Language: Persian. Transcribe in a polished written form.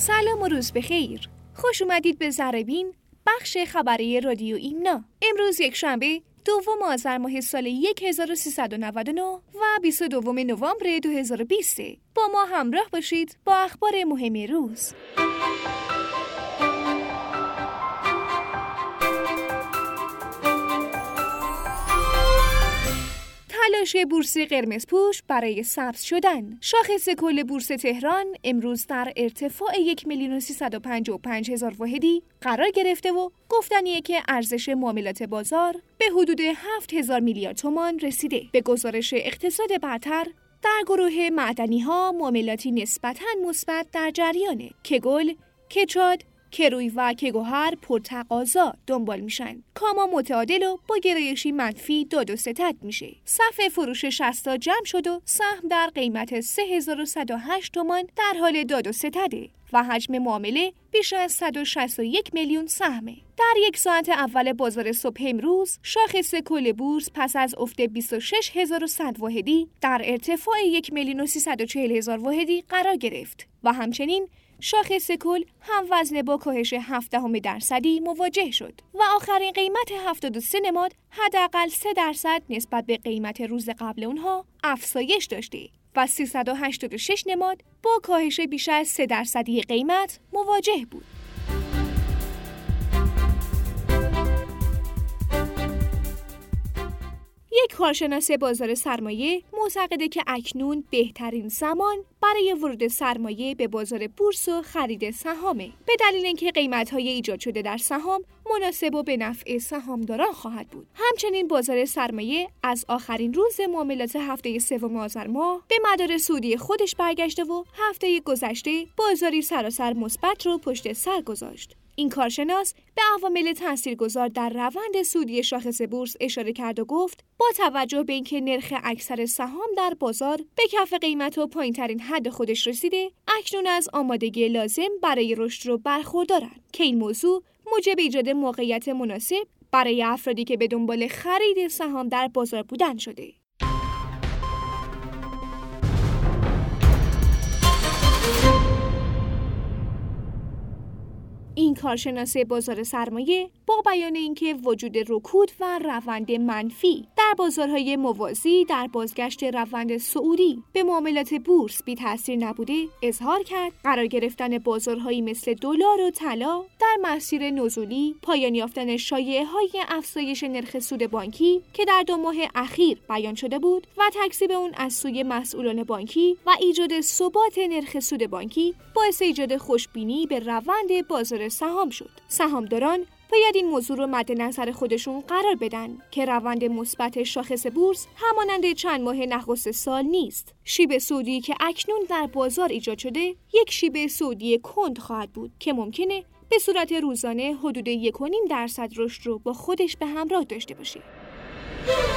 سلام و روز بخیر. خوش اومدید به ذره‌بین، بخش خبری رادیو ایمنا. امروز یک شنبه 2 آذر ماه سال 1399 و 22 نوامبر 2020. با ما همراه باشید با اخبار مهم روز. تلاش بورس قرمزپوش برای سبز شدن. شاخص کل بورس تهران امروز در ارتفاع 1,355,000 واحدی قرار گرفته و گفتنیه که ارزش معاملات بازار به حدود 7,000 میلیارد تومان رسیده. به گزارش اقتصاد برتر، در گروه معدنی‌ها معاملاتی نسبتاً مثبت در جریانه که گل، کچاد، کروی و کگوهر پرتقاضا دنبال میشن. کاما متعادل و با گرایشی منفی داد و ستد میشه. صف فروش 60 جمع شد و سهم در قیمت 3,108 تومان در حال داد و ستده و حجم معامله بیش از 161 میلیون سهمه. در یک ساعت اول بازار صبح امروز، شاخص کل بورس پس از افت 26,100 واحدی در ارتفاع 1,340,000 واحدی قرار گرفت و همچنین شاخص کل هم وزن با کاهش 0.7% مواجه شد و آخرین قیمت 73 نماد حداقل 3% نسبت به قیمت روز قبل اونها افزایش داشته و 386 نماد با کاهش بیش از 3% قیمت مواجه بود. یک کارشناس بازار سرمایه معتقده که اکنون بهترین زمان برای ورود سرمایه به بازار بورس و خرید سهامه، به دلیل اینکه قیمت‌های ایجاد شده در سهام مناسب و به نفع سهامداران خواهد بود. همچنین بازار سرمایه از آخرین روز معاملات هفته سوم آذر ماه به مدار سودی خودش برگشته و هفته گذشته بازاری سراسر مثبت رو پشت سر گذاشت. این کارشناس به عوامل تاثیرگذار در روند سودی شاخص بورس اشاره کرد و گفت با توجه به اینکه نرخ اکثر سهام در بازار به کف قیمت و پایین‌ترین حد خودش رسیده، اکنون از آمادگی لازم برای رشد رو برخوردارند که این موضوع موجب ایجاد موقعیت مناسب برای افرادی که به دنبال خرید سهام در بازار بودن شده. این کارشناس بازار سرمایه با بیان اینکه وجود رکود و روند منفی در بازارهای موازی در بازگشت روند صعودی به معاملات بورس بی تأثیر نبوده، اظهار کرد قرار گرفتن بازارهایی مثل دلار و طلا در مسیر نزولی، پایان یافتن شایعه‌های افزایش نرخ سود بانکی که در 2 ماه اخیر بیان شده بود و تکذیب اون از سوی مسئولان بانکی و ایجاد ثبات نرخ سود بانکی باعث ایجاد خوشبینی به روند بازار سهام شد. سهامداران باید این موضوع رو مد نظر خودشون قرار بدن که روند مثبت شاخص بورس همانند چند ماه نخست سال نیست. شیب صعودی که اکنون در بازار ایجاد شده یک شیب صعودی کند خواهد بود که ممکنه به صورت روزانه حدود 1.5% رشد رو با خودش به همراه داشته باشه.